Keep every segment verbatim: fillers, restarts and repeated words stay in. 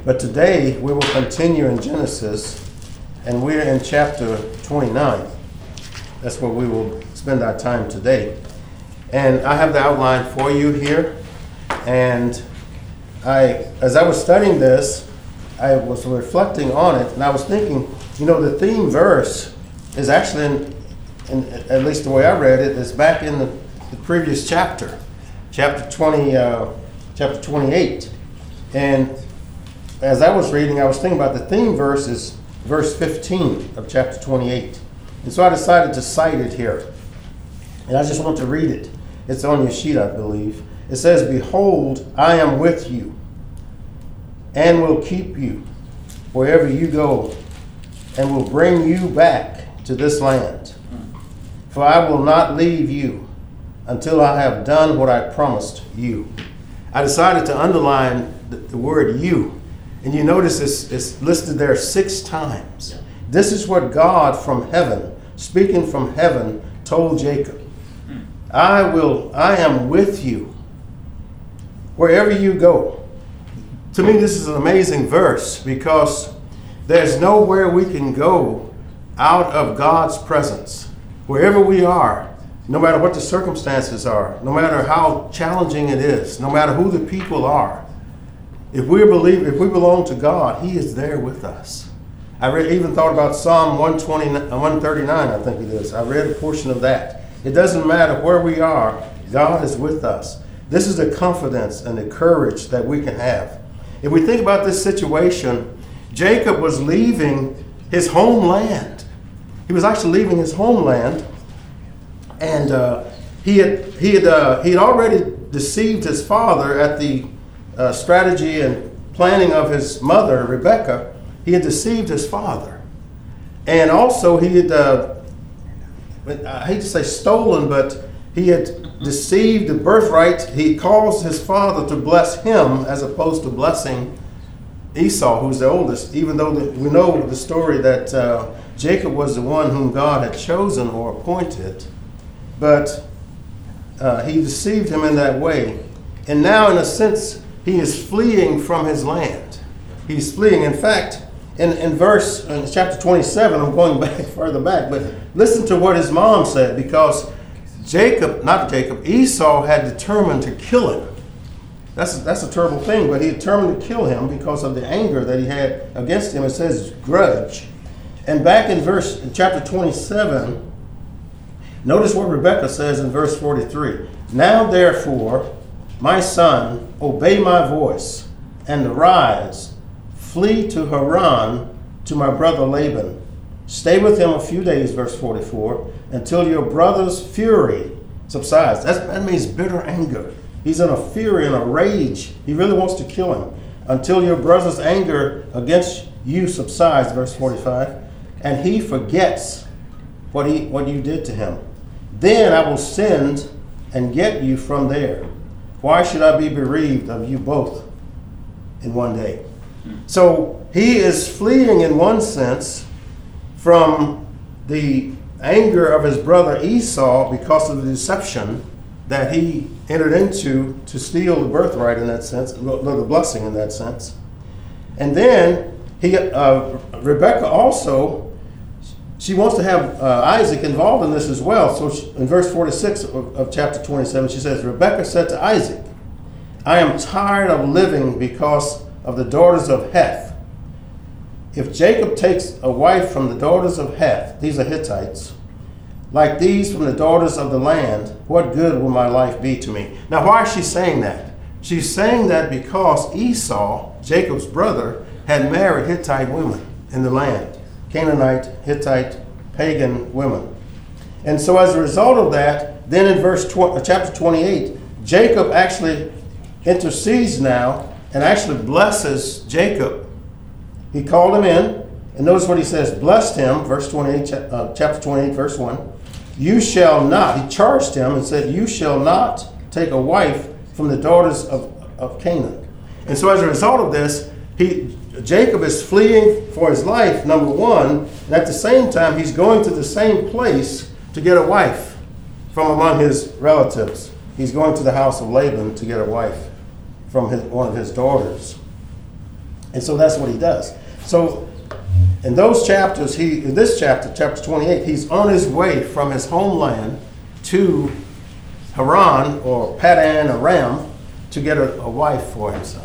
But today we will continue in Genesis, and we're in chapter twenty-nine. That's where we will spend our time today. And I have the outline for you here. And I, as I was studying this, I was reflecting on it, and I was thinking, you know, the theme verse is actually, in, in, at least the way I read it, is back in the, the previous chapter, chapter twenty, uh, chapter twenty-eight. And as I was reading, I was thinking about the theme verse is verse fifteen of chapter twenty-eight. And so I decided to cite it here. And I just want to read it. It's on your sheet, I believe. It says, "Behold, I am with you, and will keep you wherever you go, and will bring you back to this land. For I will not leave you until I have done what I promised you." I decided to underline the, the word "you." And you notice it's, it's listed there six times. Yeah. This is what God from heaven, speaking from heaven, told Jacob. Mm. I will, I am with you wherever you go. To me, this is an amazing verse because there's nowhere we can go out of God's presence. Wherever we are, no matter what the circumstances are, no matter how challenging it is, no matter who the people are, If we believe, if we belong to God, He is there with us. I read, even thought about Psalm one twenty, one thirty-nine, I think it is. I read a portion of that. It doesn't matter where we are, God is with us. This is the confidence and the courage that we can have. If we think about this situation, Jacob was leaving his homeland. He was actually leaving his homeland, and uh, he had he had uh, he had already deceived his father at the Uh, strategy and planning of his mother, Rebekah. He had deceived his father. And also he had, uh, I hate to say stolen, but he had deceived the birthright. He caused his father to bless him as opposed to blessing Esau, who's the oldest, even though the, we know the story that uh, Jacob was the one whom God had chosen or appointed. But uh, he deceived him in that way. And now, in a sense, he is fleeing from his land. He's fleeing. In fact, in, in verse, in chapter twenty-seven, I'm going back further back, but listen to what his mom said, because Jacob, not Jacob, Esau had determined to kill him. That's, that's a terrible thing, but he determined to kill him because of the anger that he had against him. It says grudge. And back in verse, in chapter twenty-seven, notice what Rebekah says in verse forty-three. "Now therefore, my son, obey my voice, and arise, flee to Haran to my brother Laban. Stay with him a few days," verse forty-four, "until your brother's fury subsides." That's, that means bitter anger. He's in a fury and a rage. He really wants to kill him. "Until your brother's anger against you subsides," verse forty-five, "and he forgets what he what you did to him. Then I will send and get you from there. Why should I be bereaved of you both in one day?" So he is fleeing in one sense from the anger of his brother Esau because of the deception that he entered into to steal the birthright in that sense, the blessing in that sense. And then he, uh, Rebekah also, she wants to have uh, Isaac involved in this as well. So she, in verse forty-six of, of chapter twenty-seven, she says, "Rebekah said to Isaac, I am tired of living because of the daughters of Heth. If Jacob takes a wife from the daughters of Heth," these are Hittites, "like these from the daughters of the land, what good will my life be to me?" Now, why is she saying that? She's saying that because Esau, Jacob's brother, had married Hittite women in the land. Canaanite, Hittite, pagan women. And so as a result of that, then in verse tw- chapter twenty-eight, Jacob actually intercedes now and actually blesses Jacob. He called him in, and notice what he says, blessed him, verse twenty-eight, uh, chapter twenty-eight, verse one. "You shall not," he charged him and said, "you shall not take a wife from the daughters of, of Canaan." And so as a result of this, he Jacob is fleeing for his life, number one, and at the same time, he's going to the same place to get a wife from among his relatives. He's going to the house of Laban to get a wife from his, one of his daughters. And so that's what he does. So in those chapters, he in this chapter, chapter twenty-eight, he's on his way from his homeland to Haran or Padan Aram to get a, a wife for himself.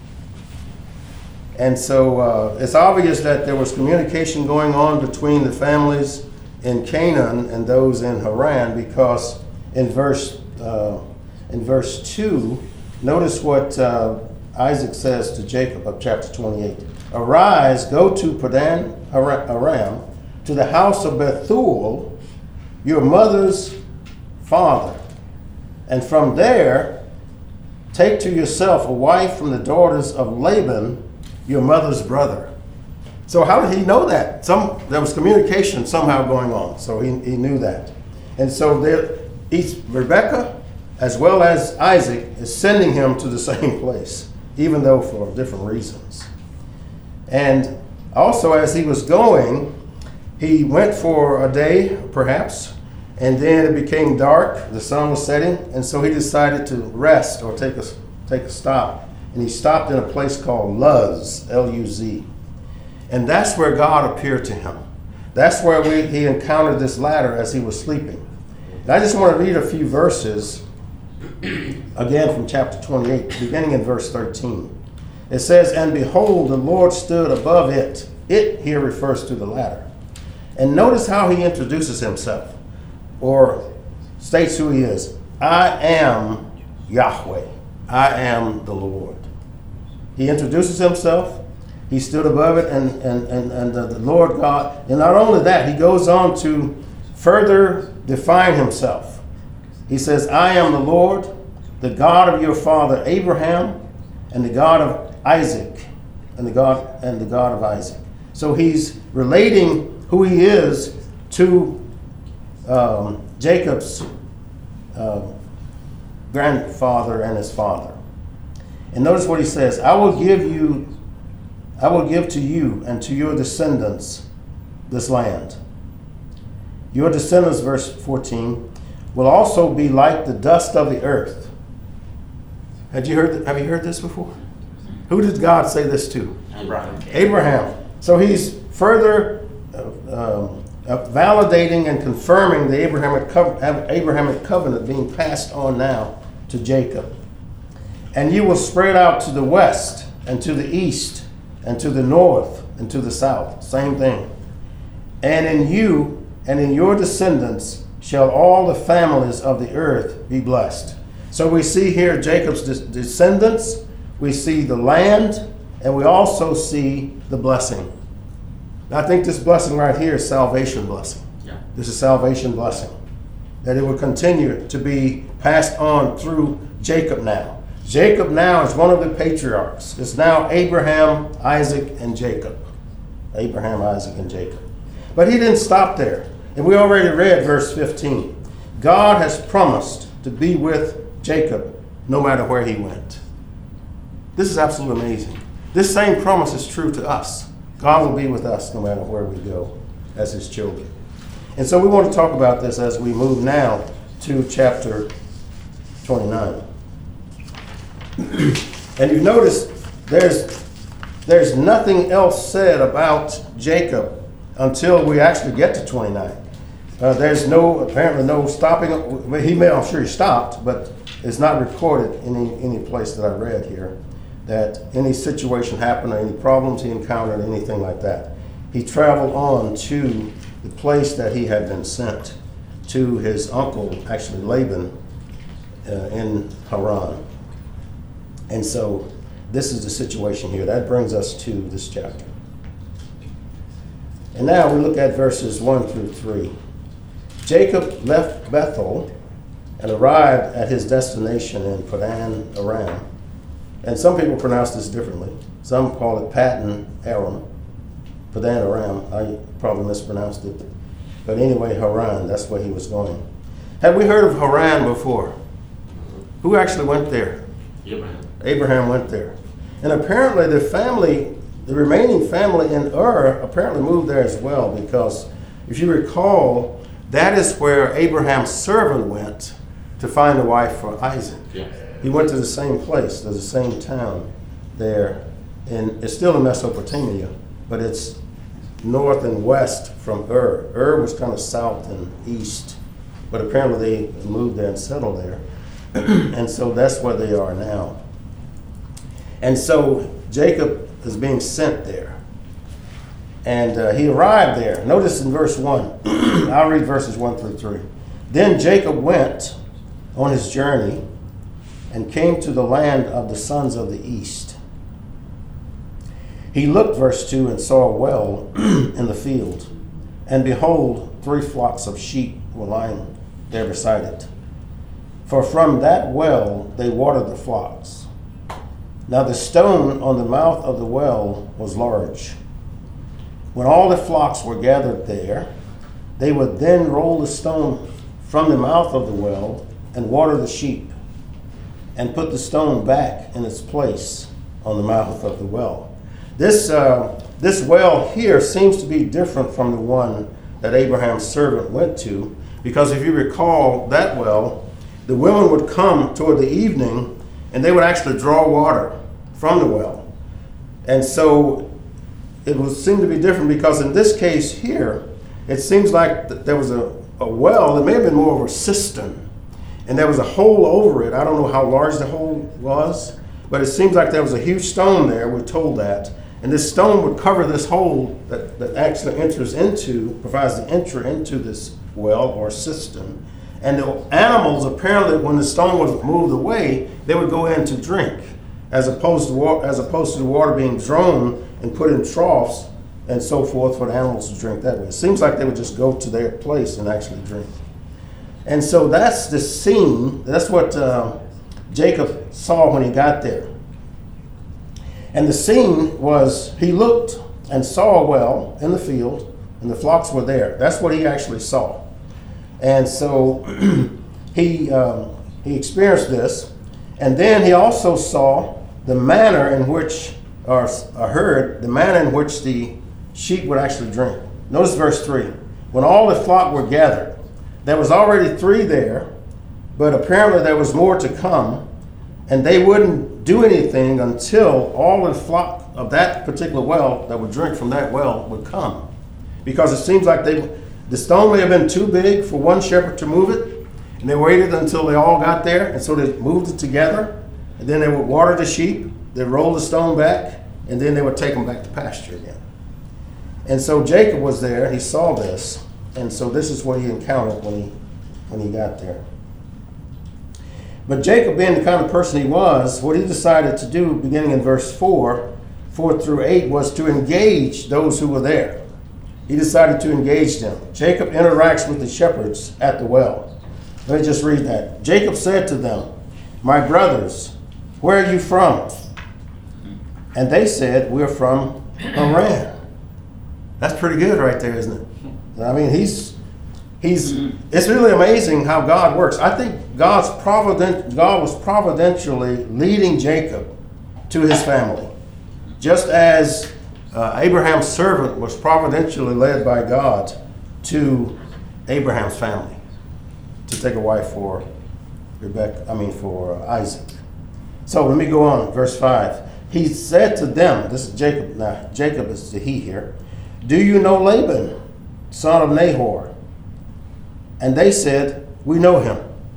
And so uh, it's obvious that there was communication going on between the families in Canaan and those in Haran, because in verse uh, in verse two, notice what uh, Isaac says to Jacob of chapter twenty-eight. Arise, go to Padan Aram, to the house of Bethuel, your mother's father, and from there take to yourself a wife from the daughters of Laban, your mother's brother. So how did he know that? Some there was communication somehow going on, so he, he knew that. And so there, each, Rebekah as well as Isaac is sending him to the same place, even though for different reasons. And also as he was going, he went for a day perhaps, and then it became dark, the sun was setting, and so he decided to rest or take a, take a stop. And he stopped in a place called Luz, L U Z. And that's where God appeared to him. That's where we, he encountered this ladder as he was sleeping. And I just want to read a few verses, again from chapter twenty-eight, beginning in verse thirteen. It says, and behold, the Lord stood above it. It here refers to the ladder. And notice how he introduces himself, or states who he is. I am Yahweh. I am the Lord. He introduces himself. He stood above it, and, and, and, and the Lord God. And not only that, he goes on to further define himself. He says, I am the Lord, the God of your father Abraham, and the God of Isaac, and the God and the God of Isaac. So he's relating who he is to um, Jacob's uh, grandfather and his father. And notice what he says, I will give you, I will give to you and to your descendants this land. Your descendants, verse fourteen, will also be like the dust of the earth. Had you heard, have you heard this before? Who did God say this to? Abraham. Abraham. So he's further uh, um, uh, validating and confirming the Abrahamic, co- Abrahamic covenant being passed on now to Jacob. And you will spread out to the west and to the east and to the north and to the south. Same thing. And in you and in your descendants shall all the families of the earth be blessed. So we see here Jacob's de- descendants, we see the land, and we also see the blessing. Now, I think this blessing right here is salvation blessing. Yeah. This is salvation blessing. That it will continue to be passed on through Jacob now. Jacob now is one of the patriarchs. It's now Abraham, Isaac, and Jacob. Abraham, Isaac, and Jacob. But he didn't stop there. And we already read verse fifteen. God has promised to be with Jacob no matter where he went. This is absolutely amazing. This same promise is true to us. God will be with us no matter where we go as his children. And so we want to talk about this as we move now to chapter twenty-nine. And you notice there's, there's nothing else said about Jacob until we actually get to twenty-nine. Uh, there's no, apparently no stopping. He may, I'm sure he stopped, but it's not recorded in any, any place that I read here that any situation happened or any problems he encountered, anything like that. He traveled on to the place that he had been sent, to his uncle, actually Laban, uh, in Haran. And so this is the situation here. That brings us to this chapter. And now we look at verses one through three. Jacob left Bethel and arrived at his destination in Padan Aram. And some people pronounce this differently. Some call it Padan Aram. Padan Aram, I probably mispronounced it. But anyway, Haran, that's where he was going. Have we heard of Haran before? Who actually went there? Abraham. Abraham went there. And apparently the family, the remaining family in Ur apparently moved there as well, because if you recall, that is where Abraham's servant went to find a wife for Isaac. Yeah. He went to the same place, to the same town there and it's still in Mesopotamia, but it's north and west from Ur. Ur was kind of south and east, but apparently they moved there and settled there. And so that's where they are now. And so Jacob is being sent there. And uh, he arrived there. Notice in verse one, I'll read verses one through three. Then Jacob went on his journey and came to the land of the sons of the east. He looked, verse two, and saw a well in the field. And behold, three flocks of sheep were lying there beside it. For from that well they watered the flocks. Now the stone on the mouth of the well was large. When all the flocks were gathered there, they would then roll the stone from the mouth of the well and water the sheep, and put the stone back in its place on the mouth of the well. This, uh, this well here seems to be different from the one that Abraham's servant went to, because if you recall that well, the women would come toward the evening and they would actually draw water from the well. And so it would seem to be different, because in this case here, it seems like th- there was a, a well. It may have been more of a cistern, and there was a hole over it. I don't know how large the hole was, but it seems like there was a huge stone there. We're told that. And this stone would cover this hole that, that actually enters into, provides the entry into this well or cistern. And the animals, apparently, when the stone was moved away, they would go in to drink, as opposed to wa- as opposed to the water being drawn and put in troughs and so forth for the animals to drink that way. It seems like they would just go to their place and actually drink. And so that's the scene. That's what uh, Jacob saw when he got there. And the scene was, he looked and saw a well in the field, and the flocks were there. That's what he actually saw. And so he um, he experienced this. And then he also saw the manner in which, or, or heard the manner in which the sheep would actually drink. Notice verse three. When all the flock were gathered, there was already three there, but apparently there was more to come, and they wouldn't do anything until all the flock of that particular well that would drink from that well would come. Because it seems like they, the stone may have been too big for one shepherd to move it, and they waited until they all got there, and so they moved it together, and then they would water the sheep, they'd roll the stone back, and then they would take them back to pasture again. And so Jacob was there, he saw this, and so this is what he encountered when he when he got there. But Jacob, being the kind of person he was, what he decided to do, beginning in verse four, four through eight, was to engage those who were there. He decided to engage them. Jacob interacts with the shepherds at the well. Let me just read that. Jacob said to them, "My brothers, where are you from?" And they said, "We're from Haran." That's pretty good right there, isn't it? I mean, he's he's it's really amazing how God works. I think God's provident God was providentially leading Jacob to his family, just as uh, Abraham's servant was providentially led by God to Abraham's family to take a wife for Rebecca. I mean, for uh, Isaac. So let me go on, verse five. He said to them, this is Jacob. Now Jacob is the he here. "Do you know Laban, son of Nahor?" And they said, "We know him."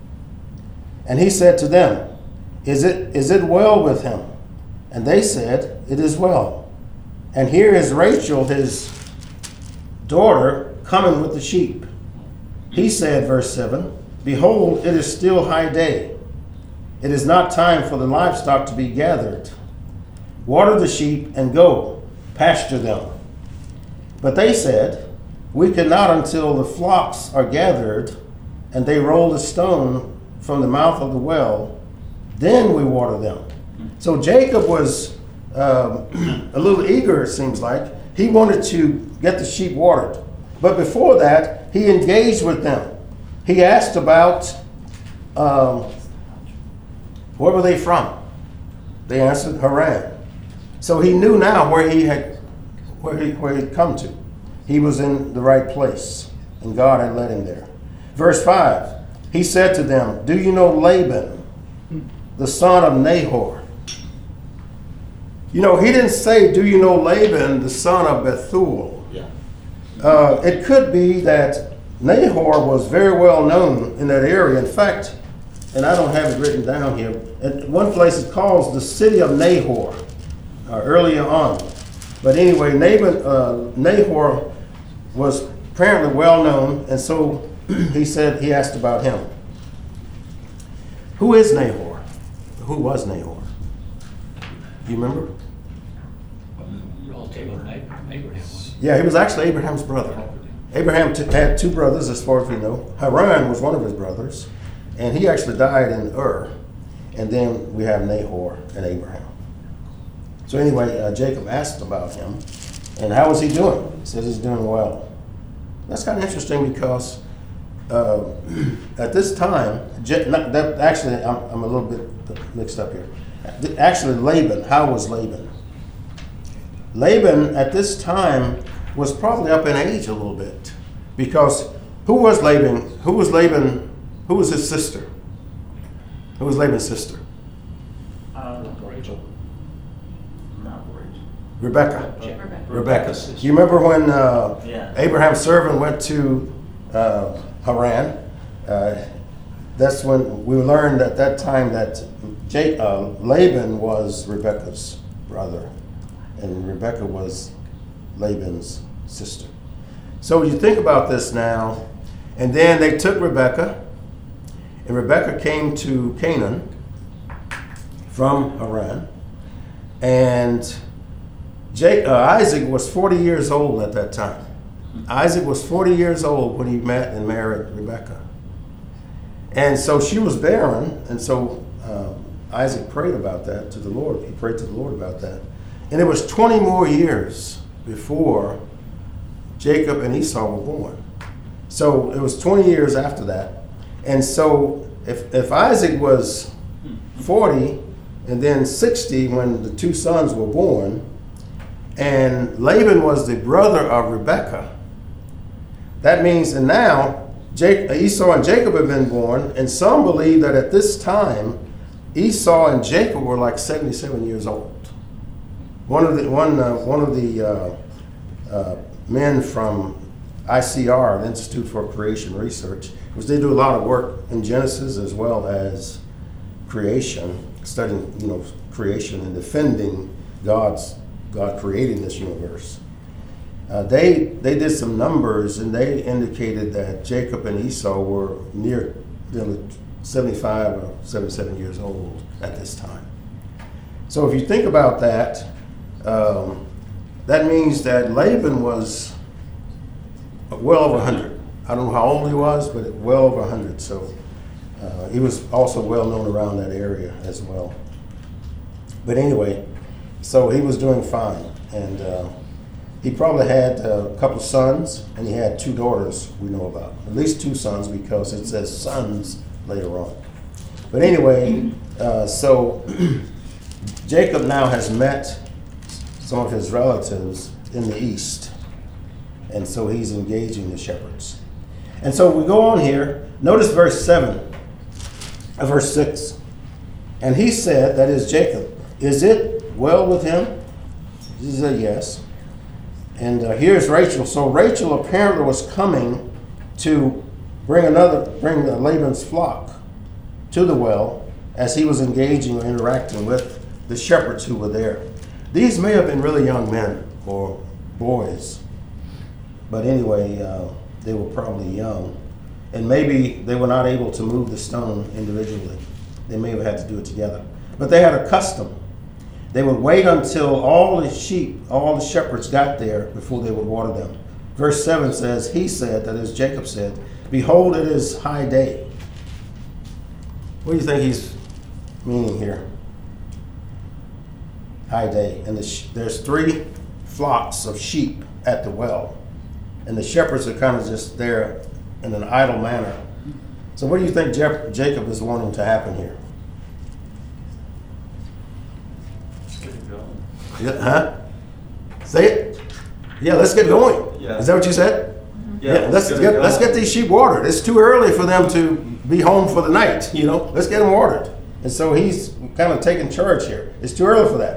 And he said to them, Is it is it well with him?" And they said, "It is well." And here is Rachel, his daughter, coming with the sheep. He said, verse seven, "Behold, it is still high day. It is not time for the livestock to be gathered. Water the sheep and go, pasture them." But they said, "We cannot until the flocks are gathered and they roll the stone from the mouth of the well, then we water them." So Jacob was um, a little eager, it seems like. He wanted to get the sheep watered. But before that, he engaged with them. He asked about um, where were they from? They answered, Haran. So he knew now where he had where he where he'd come to. He was in the right place, and God had led him there. Verse five, he said to them, "Do you know Laban, the son of Nahor?" You know, he didn't say, do you know Laban, the son of Bethuel? Yeah. Uh, it could be that Nahor was very well known in that area. In fact, and I don't have it written down here, at one place it calls the city of Nahor, uh, earlier on. But anyway, Nabon, uh, Nahor was apparently well known, and so he said, he asked about him. Who is Nahor? Who was Nahor? You remember? Relative of Abraham. Yeah, he was actually Abraham's brother. Abraham t- had two brothers, as far as we know. Haran was one of his brothers, and he actually died in Ur. And then we have Nahor and Abraham. So anyway, uh, Jacob asked about him, and how is he doing? He says he's doing well. That's kind of interesting because uh, at this time, J- not, that, actually, I'm, I'm a little bit mixed up here. Actually, Laban, how was Laban? Laban at this time was probably up in age a little bit, because who was Laban? Who was Laban? Who was his sister? Who was Laban's sister? Uh, Rachel. Not Rachel. Rebecca. Rebecca. Rebecca. You remember when uh, Yeah. Abraham's servant went to uh, Haran? Uh, that's when we learned at that time that J- uh, Laban was Rebecca's brother, and Rebecca was Laban's sister. So you think about this now, and then they took Rebecca, and Rebecca came to Canaan from Haran, and Jake, uh, Isaac was forty years old at that time. Isaac was forty years old when he met and married Rebecca. And so she was barren, and so uh, Isaac prayed about that to the Lord. He prayed to the Lord about that. And it was twenty more years before Jacob and Esau were born. So it was twenty years after that. And so if, if Isaac was forty and then sixty when the two sons were born, and Laban was the brother of Rebekah, that means, and now Jake, Esau and Jacob have been born, and some believe that at this time Esau and Jacob were like seventy-seven years old. One of the one uh, one of the uh, uh, men from I C R, the Institute for Creation Research, was they do a lot of work in Genesis as well as creation, studying you know creation and defending God's God creating this universe. Uh, they they did some numbers, and they indicated that Jacob and Esau were near seventy-five or seventy-seven years old at this time. So if you think about that, um, that means that Laban was well over one hundred. I don't know how old he was, but well over one hundred. So uh, he was also well known around that area as well. But anyway, so he was doing fine, and uh, he probably had a couple of sons, and he had two daughters we know about. At least two sons, because it says sons later on. But anyway, uh, so Jacob now has met some of his relatives in the east, and so he's engaging the shepherds. And so we go on here. Notice verse seven, uh, verse six. And he said, that is Jacob, is it well with him? He said, yes. And uh, here's Rachel. So Rachel apparently was coming to bring another, bring Laban's flock to the well as he was engaging or interacting with the shepherds who were there. These may have been really young men or boys, but anyway, uh, they were probably young, and maybe they were not able to move the stone individually. They may have had to do it together, but they had a custom. They would wait until all the sheep, all the shepherds got there before they would water them. Verse seven says, he said, that is Jacob said, behold, it is high day. What do you think he's meaning here? High day. And the sh- there's three flocks of sheep at the well. And the shepherds are kind of just there in an idle manner. So what do you think Je- Jacob is wanting to happen here? Yeah, huh? Say it. Yeah, let's get going. Yeah. Is that what you said? Yeah, Yeah, let's get it get going. let's get these sheep watered. It's too early for them to be home for the night. You know, let's get them watered. And so he's kind of taking charge here. It's too early for that.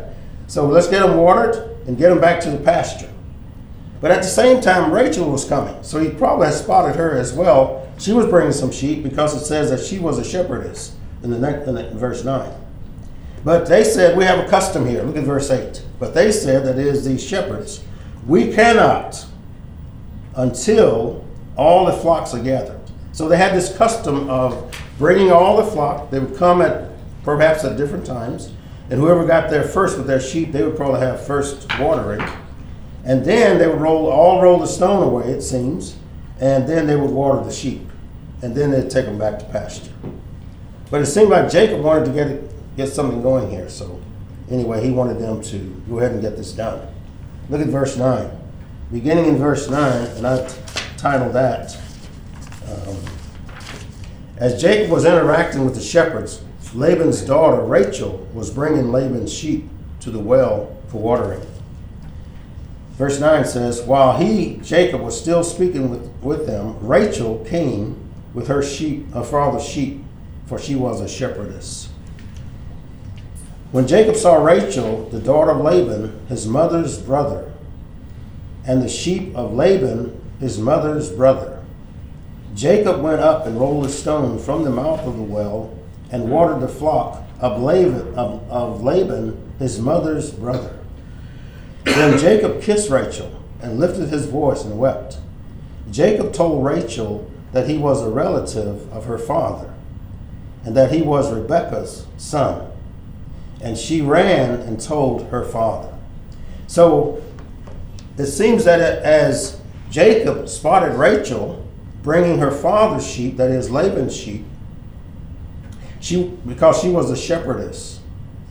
So let's get them watered and get them back to the pasture. But at the same time, Rachel was coming. So he probably had spotted her as well. She was bringing some sheep because it says that she was a shepherdess in the next, in the, verse nine. But they said, we have a custom here. Look at verse eight. But they said, that is, these shepherds, we cannot until all the flocks are gathered. So they had this custom of bringing all the flock. They would come at perhaps at different times. And whoever got there first with their sheep, they would probably have first watering. And then they would roll, all roll the stone away, it seems. And then they would water the sheep. And then they'd take them back to pasture. But it seemed like Jacob wanted to get it, get something going here. So anyway, he wanted them to go ahead and get this done. Look at verse nine. Beginning in verse nine, and I've titled that, um, as Jacob was interacting with the shepherds, Laban's daughter, Rachel, was bringing Laban's sheep to the well for watering. Verse nine says, while he, Jacob, was still speaking with, with them, Rachel came with her sheep, her father's sheep, for she was a shepherdess. When Jacob saw Rachel, the daughter of Laban, his mother's brother, and the sheep of Laban, his mother's brother, Jacob went up and rolled a stone from the mouth of the well and watered the flock of Laban, of, of Laban, his mother's brother. Then Jacob kissed Rachel and lifted his voice and wept. Jacob told Rachel that he was a relative of her father and that he was Rebekah's son. And she ran and told her father. So it seems that as Jacob spotted Rachel bringing her father's sheep, that is Laban's sheep, she because she was a shepherdess.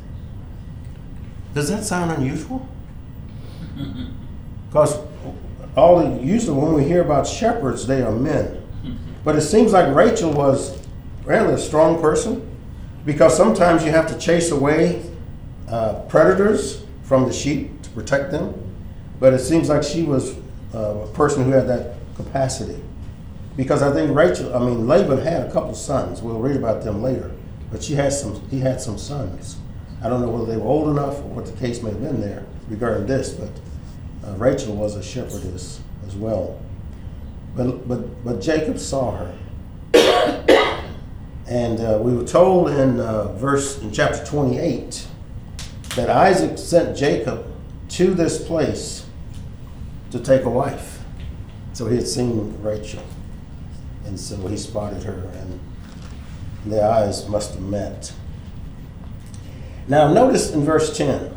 Does that sound unusual? Because all the, usually when we hear about shepherds, they are men. But it seems like Rachel was really a strong person, because sometimes you have to chase away uh, predators from the sheep to protect them. But it seems like she was uh, a person who had that capacity. Because I think Rachel, I mean, Laban had a couple sons. We'll read about them later. But she had some, he had some sons. I don't know whether they were old enough or what the case may have been there regarding this, but uh, Rachel was a shepherdess as well. But, but, but Jacob saw her. And uh, we were told in uh, verse, in chapter twenty-eight, that Isaac sent Jacob to this place to take a wife. So he had seen Rachel. And so he spotted her, and their eyes must have met. Now notice in verse ten.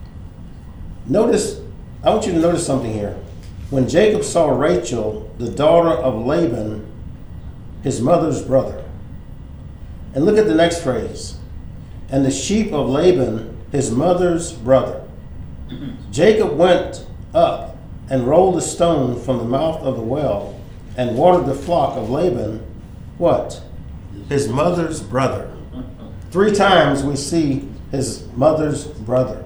Notice, I want you to notice something here. When Jacob saw Rachel, the daughter of Laban, his mother's brother. And look at the next phrase. And the sheep of Laban, his mother's brother. Jacob went up and rolled a stone from the mouth of the well and watered the flock of Laban, what? His mother's brother. Three times we see his mother's brother.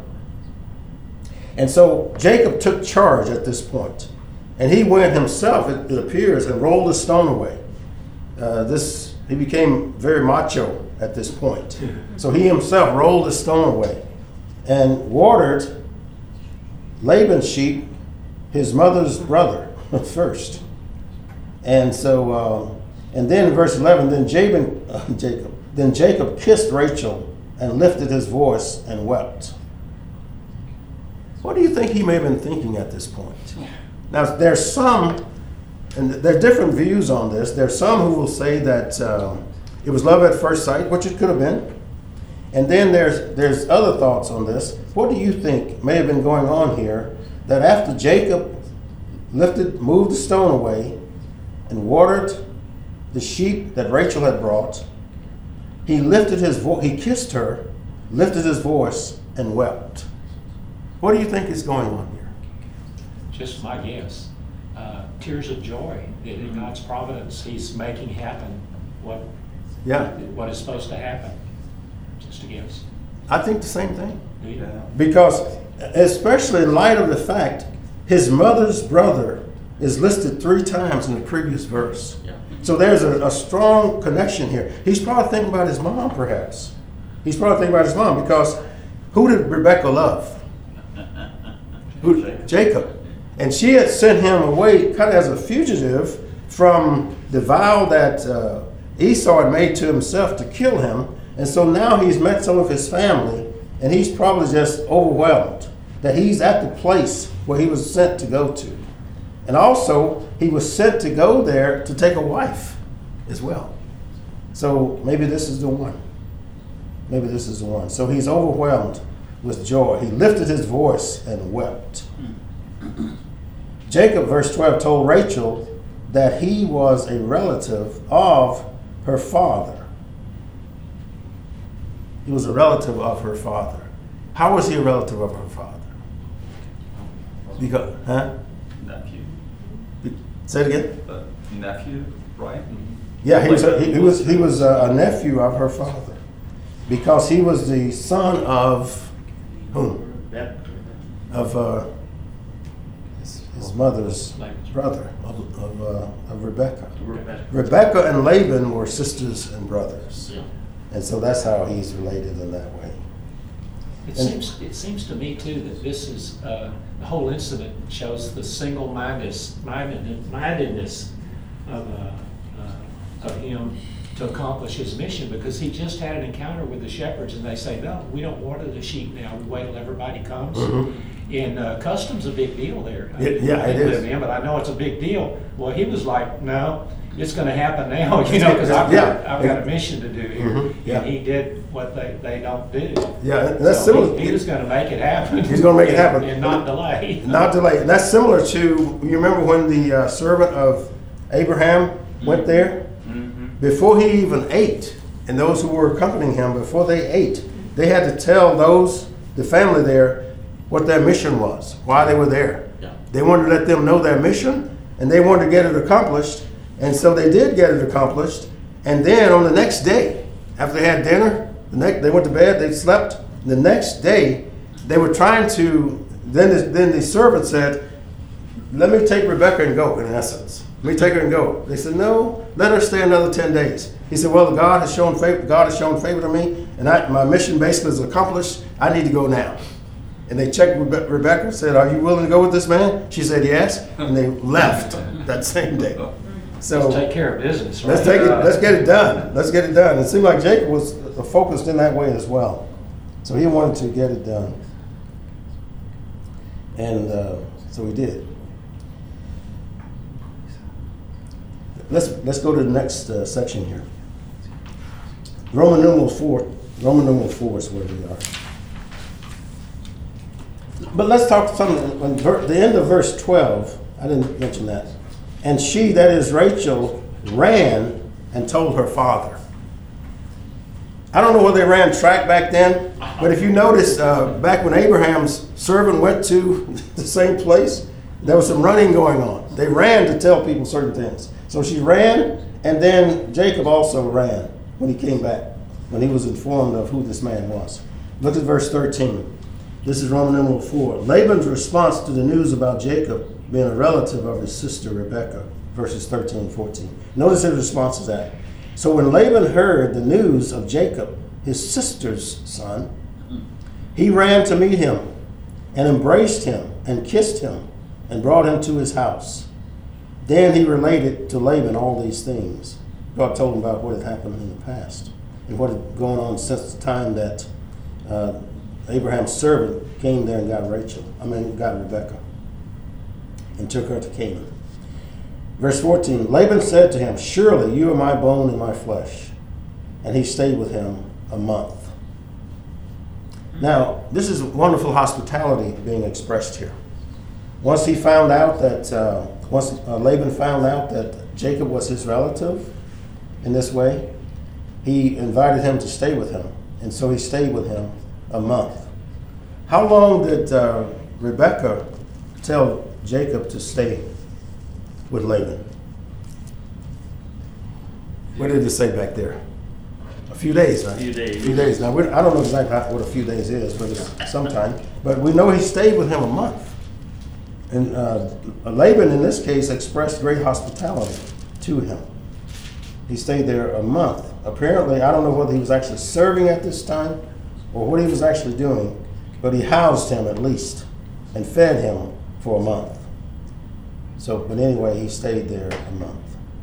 And so Jacob took charge at this point. And he went himself, it, it appears, and rolled the stone away. Uh, this he became very macho at this point. So he himself rolled the stone away and watered Laban's sheep, his mother's brother, first. And so, uh, and then in verse eleven, then Jacob, uh, Jacob, then Jacob kissed Rachel and lifted his voice and wept. What do you think he may have been thinking at this point? Now, there's some, and there are different views on this. There's some who will say that um, it was love at first sight, which it could have been. And then there's there's other thoughts on this. What do you think may have been going on here? That after Jacob lifted, moved the stone away and watered the sheep that Rachel had brought, he lifted his voice, he kissed her, lifted his voice, and wept. What do you think is going on here? Just my guess. Uh, tears of joy that in God's providence, He's making happen what Yeah, what is supposed to happen. Just a guess. I think the same thing. Do you? Because, especially in light of the fact, his mother's brother is listed three times in the previous verse. Yeah. So there's a, a strong connection here. He's probably thinking about his mom, perhaps. He's probably thinking about his mom, because who did Rebekah love? Who, Jacob. Jacob. And she had sent him away kind of as a fugitive from the vow that uh, Esau had made to himself to kill him. And so now he's met some of his family, and he's probably just overwhelmed that he's at the place where he was sent to go to. And also, he was sent to go there to take a wife as well. So maybe this is the one. Maybe this is the one. So he's overwhelmed with joy. He lifted his voice and wept. Jacob, verse twelve, told Rachel that he was a relative of her father. He was a relative of her father. How was he a relative of her father? Because, huh? Nephew. Say it again. Uh, nephew, right? Yeah, he was a, he, he was he was a, a nephew of her father, because he was the son of whom? Of uh, his, his mother's brother of of, uh, of Rebecca. Rebecca. Rebecca and Laban were sisters and brothers, Yeah. and so that's how he's related in that way. It And- seems, it seems to me too that this is, uh, the whole incident shows the single-mindedness, minded- mindedness of, uh, uh, of him to accomplish his mission, because he just had an encounter with the shepherds and they say, no, we don't water the sheep now, we wait till everybody comes. Mhm. And uh, custom's a big deal there. I- It- yeah, I it didn't is. live in, but I know it's a big deal. Well, he was like, no, it's gonna happen now, you know, because I've got, Yeah. I've got a mission to do here. Mhm, yeah. And he did what they, they don't do. Yeah, and that's So similar. He he was gonna make it happen. He's gonna make it happen. And and not delay. Not delay. And that's similar to, you remember when the uh, servant of Abraham went there? Mm-hmm. Before he even ate, and those who were accompanying him, before they ate, they had to tell those, the family there, what their mission was, why they were there. Yeah. They wanted to let them know their mission, and they wanted to get it accomplished. And so they did get it accomplished. And then on the next day, after they had dinner, the next, they went to bed, they slept. The next day, they were trying to, then the, then the servant said, let me take Rebecca and go, in essence. Let me take her and go. They said, no, let her stay another ten days. He said, well, God has shown favor, God has shown favor to me, and I, my mission basically is accomplished. I need to go now. And they checked Rebe- Rebecca, said, are you willing to go with this man? She said, yes. And they left that same day. So Let's take care of business, right? let's take it, let's get it done. Let's get it done. It seemed like Jacob was focused in that way as well. So he wanted to get it done. And uh, so he did. Let's let's go to the next uh, section here. Roman numeral four. Roman numeral four is where we are. But let's talk something. When ver- the end of verse twelve, I didn't mention that. And she, that is Rachel, ran and told her father. I don't know whether they ran track back then, but if you notice, uh, back when Abraham's servant went to the same place, there was some running going on. They ran to tell people certain things. So she ran, and then Jacob also ran when he came back, when he was informed of who this man was. Look at verse thirteen. This is Roman numeral four. Laban's response to the news about Jacob being a relative of his sister Rebekah, verses thirteen and fourteen. Notice his response is that. So when Laban heard the news of Jacob, his sister's son, he ran to meet him and embraced him and kissed him and brought him to his house. Then he related to Laban all these things. God told him about what had happened in the past and what had gone on since the time that uh, Abraham's servant came there and got Rachel, I mean, got Rebekah and took her to Canaan. Verse fourteen, Laban said to him, surely you are my bone and my flesh. And he stayed with him a month. Now, this is wonderful hospitality being expressed here. Once he found out that, uh, once uh, Laban found out that Jacob was his relative in this way, he invited him to stay with him. And so he stayed with him a month. How long did uh, Rebekah tell Jacob to stay with Laban? What did it say back there? A few days, right? A few days. A few days. Now, we're, I don't know exactly what a few days is, but it's sometime. But we know he stayed with him a month. And uh, Laban, in this case, expressed great hospitality to him. He stayed there a month. Apparently, I don't know whether he was actually serving at this time or what he was actually doing, but he housed him at least and fed him for a month. So, but anyway, he stayed there a month.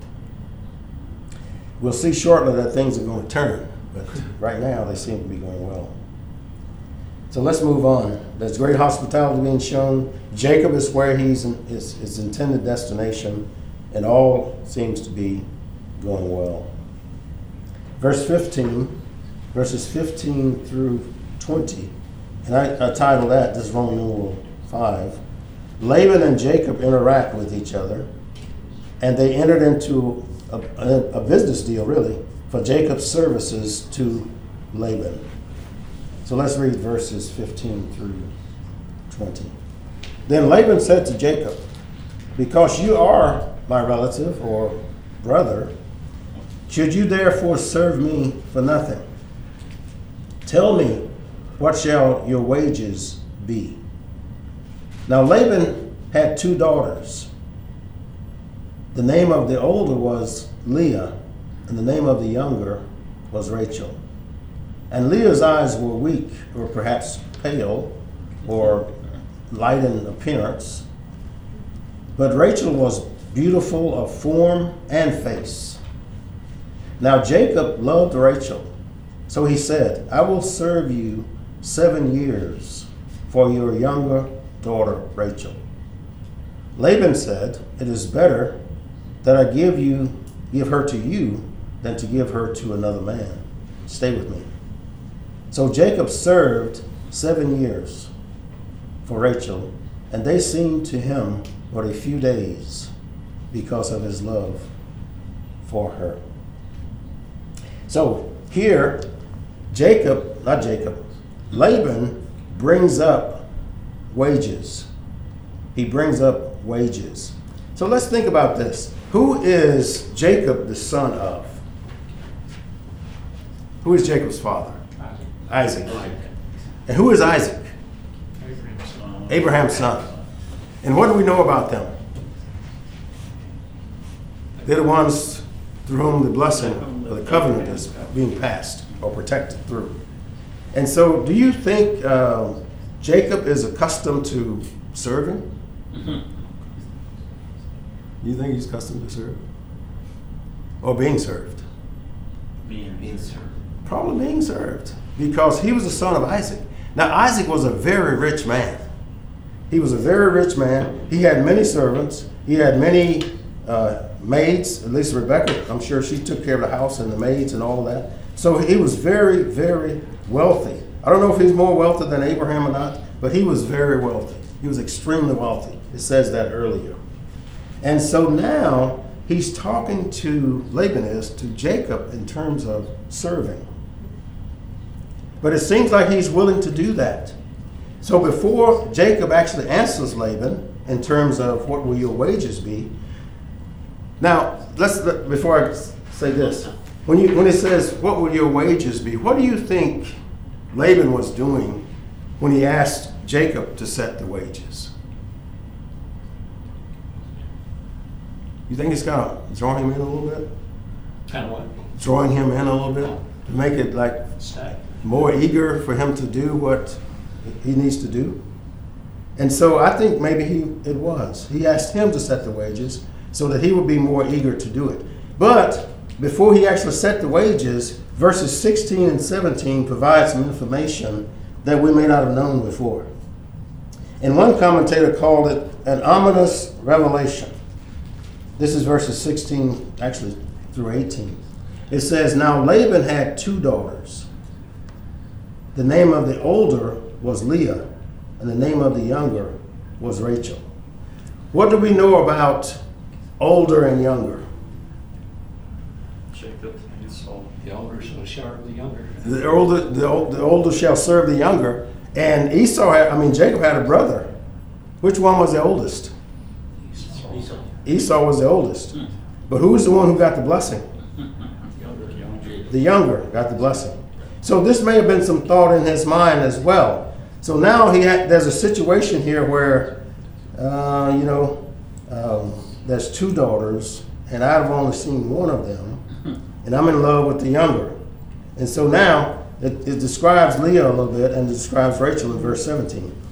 We'll see shortly that things are going to turn, but right now they seem to be going well. So let's move on. There's great hospitality being shown. Jacob is where he's in, his, his intended destination, and all seems to be going well. Verse fifteen, verses fifteen through twenty, and I, I titled that, this is Roman numeral five. Laban and Jacob interact with each other, and they entered into a, a, a business deal, really, for Jacob's services to Laban. So let's read verses fifteen through twenty. Then Laban said to Jacob, because you are my relative or brother, should you therefore serve me for nothing? Tell me, what shall your wages be? Now Laban had two daughters. The name of the older was Leah, and the name of the younger was Rachel. And Leah's eyes were weak, or perhaps pale, or light in appearance. But Rachel was beautiful of form and face. Now Jacob loved Rachel, so he said, I will serve you seven years for your younger daughter Rachel. Laban said, it is better that I give you, give her to you than to give her to another man. Stay with me. So Jacob served seven years for Rachel, and they seemed to him but a few days because of his love for her. So here, Jacob, not Jacob, Laban brings up wages. He brings up wages. So let's think about this. Who is Jacob the son of? Who is Jacob's father? Isaac. And who is Isaac? Abraham's son. Abraham's son. And what do we know about them? They're the ones through whom the blessing of the covenant is being passed or protected through. And so do you think uh, Jacob is accustomed to serving? Mhm. You think he's accustomed to serve? Or being served? Being, being served. Probably being served, because he was the son of Isaac. Now Isaac was a very rich man. He was a very rich man. He had many servants. He had many uh, maids, at least Rebecca, I'm sure she took care of the house and the maids and all of that. So he was very, very wealthy. I don't know if he's more wealthy than Abraham or not, but he was very wealthy. He was extremely wealthy. It says that earlier. And so now he's talking to, Laban is, to Jacob in terms of serving. But it seems like he's willing to do that. So before Jacob actually answers Laban in terms of what will your wages be, now let's, before I say this, when you when it says what will your wages be, what do you think Laban was doing when he asked Jacob to set the wages? You think it's kind of drawing him in a little bit? Kind of what? Drawing him in a little bit to make it like Stay. more eager for him to do what he needs to do? And so I think maybe he it was. He asked him to set the wages so that he would be more eager to do it. But before he actually set the wages, verses sixteen and seventeen provide some information that we may not have known before. And one commentator called it an ominous revelation. This is verses sixteen, actually through eighteen. It says, now Laban had two daughters. The name of the older was Leah, and the name of the younger was Rachel. What do we know about older and younger? Jacob and Esau. The older shall serve the younger. The older, the, old, the older shall serve the younger. And Esau had, I mean, Jacob had a brother. Which one was the oldest? Esau. Esau. Esau was the oldest. But who was the one who got the blessing? Younger. Younger. The younger got the blessing. So this may have been some thought in his mind as well. So now he had, there's a situation here where, uh, you know, um, there's two daughters, and I've only seen one of them, and I'm in love with the younger. And so now it, it describes Leah a little bit and describes Rachel in verse seventeen.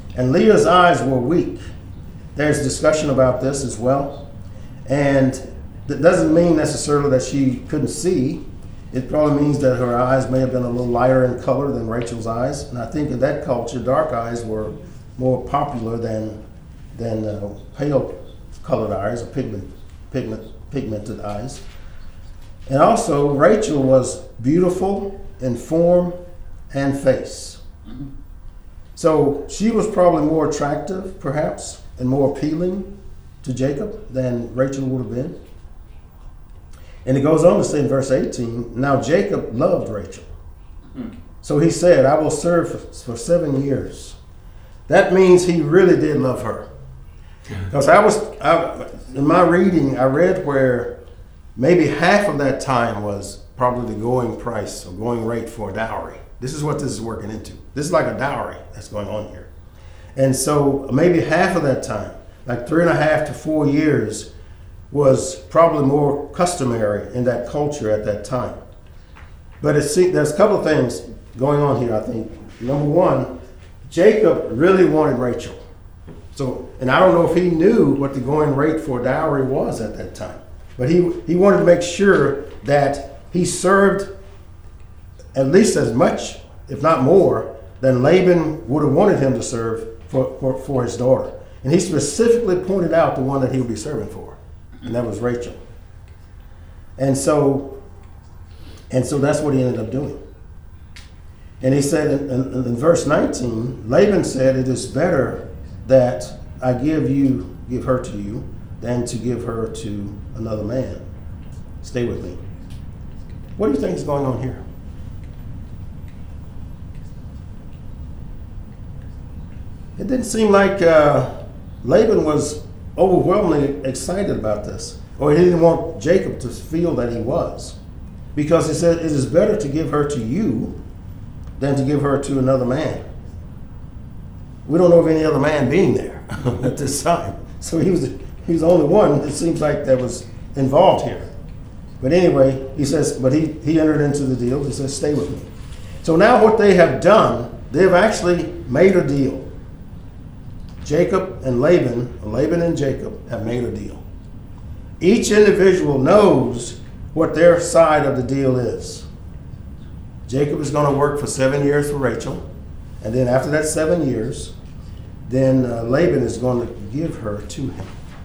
and Leah's eyes were weak. There's discussion about this as well. And that doesn't mean necessarily that she couldn't see. It probably means that her eyes may have been a little lighter in color than Rachel's eyes. And I think in that culture, dark eyes were more popular than, than uh, pale colored eyes or pigment, pigment, pigmented eyes. And also, Rachel was beautiful in form and face. So she was probably more attractive, perhaps, and more appealing to Jacob than Rachel would have been. And it goes on to say in verse eighteen, now Jacob loved Rachel. So he said, I will serve for, for seven years. That means he really did love her. Because I was, I, in my reading, I read where maybe half of that time was probably the going price or going rate for a dowry. This is what this is working into. This is like a dowry that's going on here. And so maybe half of that time, like three and a half to four years, was probably more customary in that culture at that time. But it's, see, there's a couple of things going on here, I think. Number one, Jacob really wanted Rachel. So, and I don't know if he knew what the going rate for dowry was at that time. But he, he wanted to make sure that he served at least as much, if not more, than Laban would have wanted him to serve for, for, for his daughter. And he specifically pointed out the one that he would be serving for, and that was Rachel. And so, and so that's what he ended up doing. And he said in, in, in verse nineteen, Laban said, it is better that I give you, give her to you, than to give her to another man. Stay with me. What do you think is going on here? It didn't seem like uh, Laban was overwhelmingly excited about this, or he didn't want Jacob to feel that he was, because he said, it is better to give her to you than to give her to another man. We don't know of any other man being there at this time. So he was, he was the only one, it seems like, that was involved here. But anyway, he says, but he, he entered into the deal. He says, stay with me. So now what they have done, they've actually made a deal. Jacob and Laban, or Laban and Jacob, have made a deal. Each individual knows what their side of the deal is. Jacob is going to work for seven years for Rachel, and then after that seven years, then uh, Laban is going to give her to him.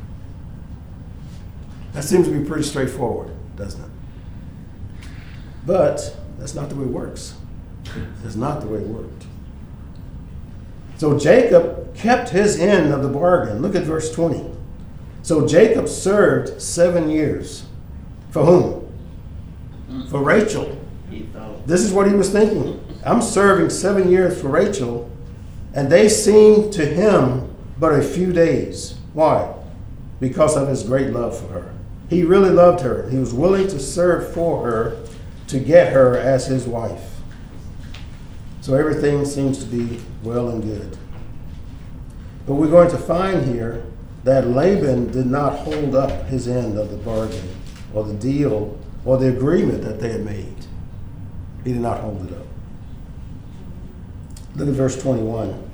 That seems to be pretty straightforward, doesn't it? But that's not the way it works. That's not the way it worked. So Jacob kept his end of the bargain. Look at verse twenty. So Jacob served seven years. For whom? For Rachel. This is what he was thinking. I'm serving seven years for Rachel, and they seemed to him but a few days. Why? Because of his great love for her. He really loved her. He was willing to serve for her to get her as his wife. So everything seems to be well and good. But we're going to find here that Laban did not hold up his end of the bargain or the deal or the agreement that they had made. He did not hold it up. Look at verse twenty-one.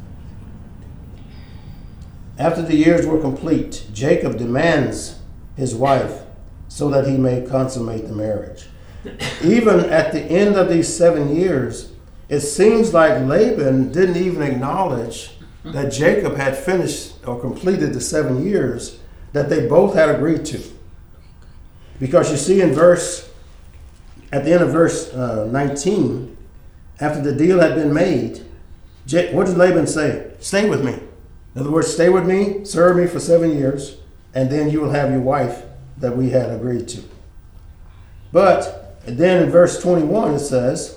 After the years were complete, Jacob demands his wife so that he may consummate the marriage. Even at the end of these seven years, it seems like Laban didn't even acknowledge that Jacob had finished or completed the seven years that they both had agreed to. Because you see in verse, at the end of verse uh, nineteen, after the deal had been made, J- what did Laban say? Stay with me. In other words, stay with me, serve me for seven years, and then you will have your wife that we had agreed to. But then in verse twenty-one it says,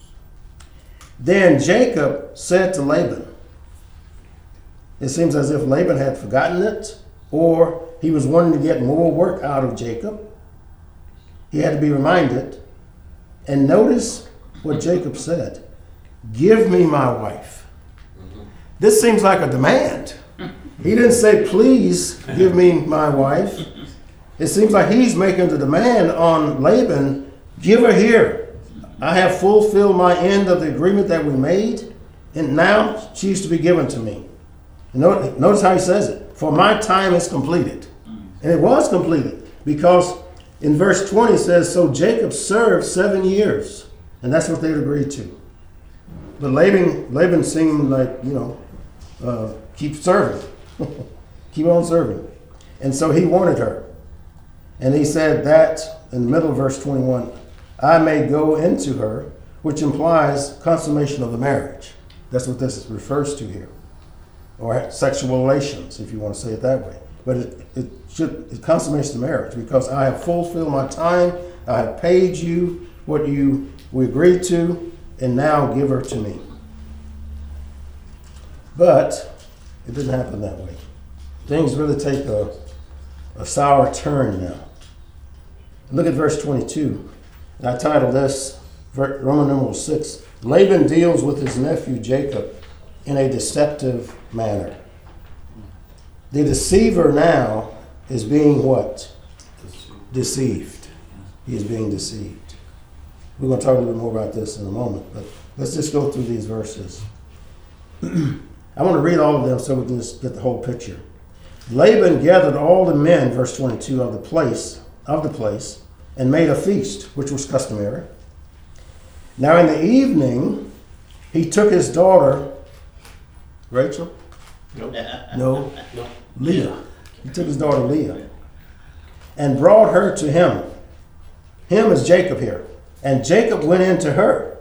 then Jacob said to Laban, it seems as if Laban had forgotten it, or he was wanting to get more work out of Jacob. He had to be reminded. And notice what Jacob said. Give me my wife. This seems like a demand. He didn't say, please give me my wife. It seems like he's making the demand on Laban, give her here. I have fulfilled my end of the agreement that we made. and now she's to be given to me. Notice, notice how he says it. For my time is completed. And it was completed because in verse twenty it says, so Jacob served seven years. And that's what they'd agreed to. But Laban, Laban seemed like, you know, uh, keep serving. Keep on serving. And so he wanted her. And he said that in the middle of verse twenty-one, I may go into her, which implies consummation of the marriage. That's what this refers to here. Or sexual relations, if you want to say it that way. But it, it should it consummates the marriage because I have fulfilled my time, I have paid you what you we agreed to, and now give her to me. But it didn't happen that way. Things really take a, a sour turn now. Look at verse twenty-two. And I titled this, Roman numeral six, Laban deals with his nephew Jacob in a deceptive manner. The deceiver now is being what? Deceived. He is being deceived. We're going to talk a little bit more about this in a moment, but let's just go through these verses. I want to read all of them so we can just get the whole picture. Laban gathered all the men, verse twenty-two, of the place, of the place, and made a feast, which was customary. Now in the evening, he took his daughter, Rachel? Nope. No, Nope. Leah. He took his daughter Leah and brought her to him. Him is Jacob here. And Jacob went in to her.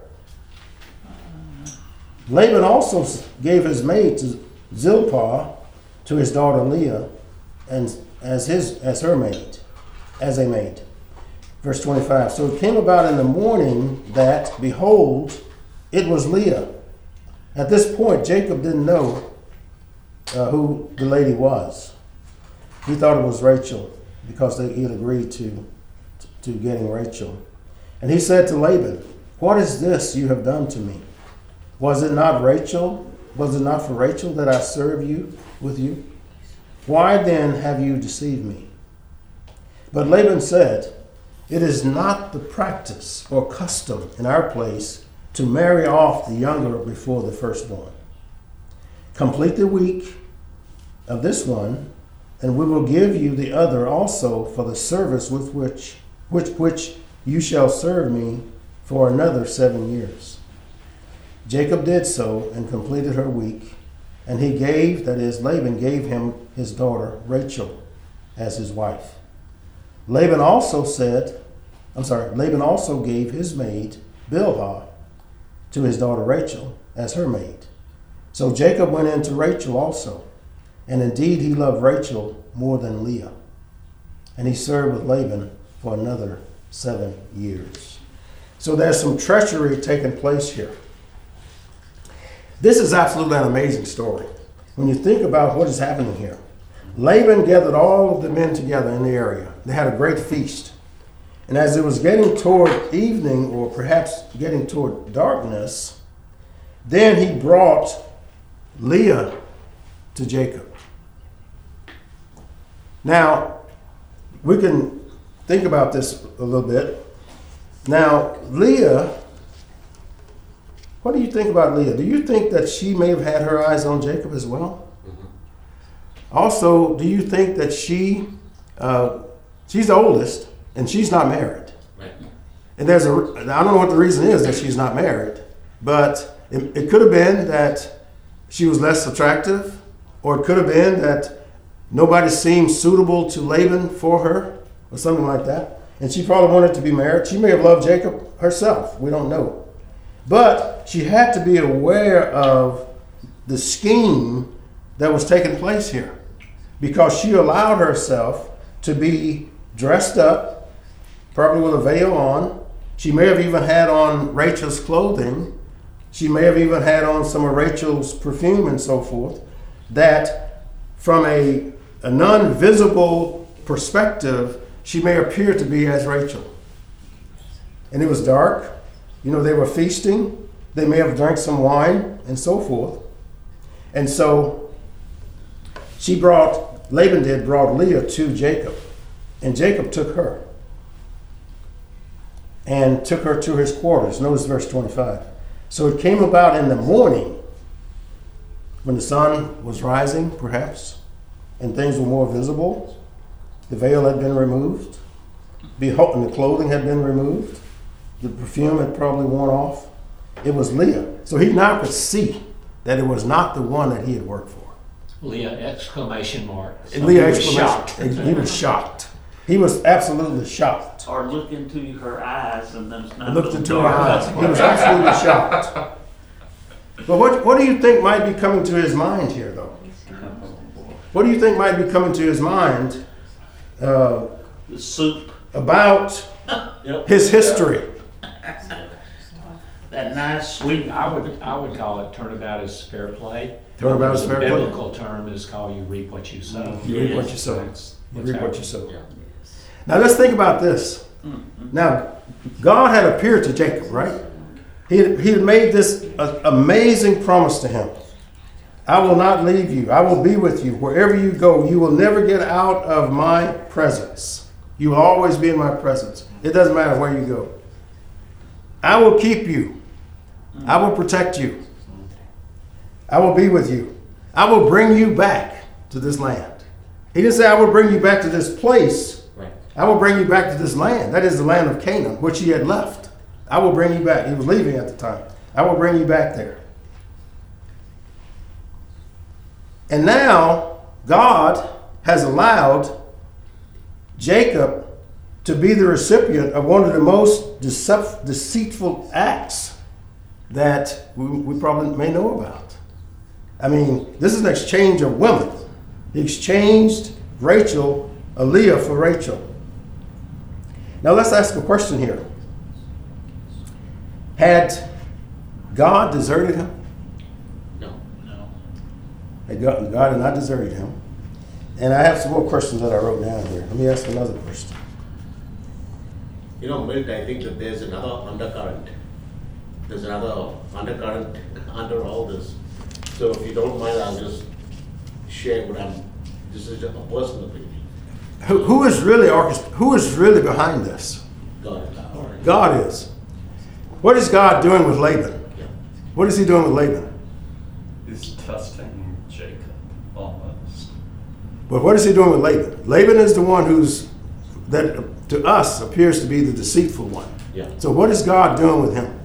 Laban also gave his maid to Zilpah to his daughter Leah and as his as her maid, as a maid. Verse twenty-five. So it came about in the morning that, behold, it was Leah. At this point, Jacob didn't know uh, who the lady was. He thought it was Rachel because they, he had agreed to, to getting Rachel. And he said to Laban, what is this you have done to me? Was it not Rachel? Was it not for Rachel that I serve you with you? Why then have you deceived me? But Laban said, it is not the practice or custom in our place to marry off the younger before the firstborn. Complete the week of this one, and we will give you the other also for the service with which which which you shall serve me for another seven years. Jacob did so and completed her week, and he gave, that is, Laban gave him his daughter Rachel as his wife. Laban also said, I'm sorry, Laban also gave his maid Bilhah to his daughter Rachel as her maid. So Jacob went in to Rachel also, and indeed he loved Rachel more than Leah. And he served with Laban for another seven years. So there's some treachery taking place here. This is absolutely an amazing story. When you think about what is happening here, Laban gathered all of the men together in the area. They had a great feast. And as it was getting toward evening, or perhaps getting toward darkness, then he brought Leah to Jacob. Now, we can think about this a little bit. Now, Leah, what do you think about Leah? Do you think that she may have had her eyes on Jacob as well? Mm-hmm. Also, do you think that she, uh, she's the oldest, and she's not married? Right. And there's a, I don't know what the reason is that she's not married, but it, it could have been that she was less attractive, or it could have been that nobody seemed suitable to Laban for her, or something like that. And she probably wanted to be married. She may have loved Jacob herself. We don't know. But she had to be aware of the scheme that was taking place here, because she allowed herself to be dressed up, probably with a veil on. She may have even had on Rachel's clothing. She may have even had on some of Rachel's perfume and so forth, that from a, a non-visible perspective, she may appear to be as Rachel. And it was dark. You know, they were feasting. They may have drank some wine and so forth. And so she brought, Laban did, brought Leah to Jacob. And Jacob took her and took her to his quarters. Notice verse twenty-five. So it came about in the morning when the sun was rising, perhaps, and things were more visible. The veil had been removed. Behold, and the clothing had been removed. The perfume had probably worn off. It was Leah. So he now could see that it was not the one that he had worked for. Leah, exclamation mark. So Leah he was exclamation. shocked. He was shocked. He was absolutely shocked. Or look into her eyes and there's not. He looked into her dark. eyes. He was absolutely shocked. But what, what do you think might be coming to his mind here, though? What do you think might be coming to his mind uh, The soup, about Yep. his history? that nice sweet. I would, I would call it turnabout is fair play. Turnabout is The fair play. biblical term is called you reap what you sow. You reap what you sow. That's You what's reap what you happening. sow. Now let's think about this. Now, God had appeared to Jacob, right? He had, he had made this uh, amazing promise to him. I will not leave you. I will be with you. Wherever you go, you will never get out of my presence. You will always be in my presence. It doesn't matter where you go. I will keep you. I will protect you. I will be with you. I will bring you back to this land. He didn't say, I will bring you back to this place. Right. I will bring you back to this land. That is the land of Canaan, which he had left. I will bring you back. He was leaving at the time. I will bring you back there. And now, God has allowed Jacob to be the recipient of one of the most decep- deceitful acts that we, we probably may know about. I mean, this is an exchange of women. He exchanged Rachel, uh, Leah for Rachel. Now let's ask a question here. Had God deserted him? No. No. Had God, God had not deserted him. And I have some more questions that I wrote down here. Let me ask another question. You know, Milt, I think that there's another undercurrent. There's another undercurrent under all this. So if you don't mind, I'll just share what I'm, this is a personal opinion. Who, who is really orchest- Who is really behind this? God. God is. What is God doing with Laban? Yeah. What is he doing with Laban? He's testing Jacob almost. But what is he doing with Laban? Laban is the one who's, that to us appears to be the deceitful one. Yeah. So what is God doing with him?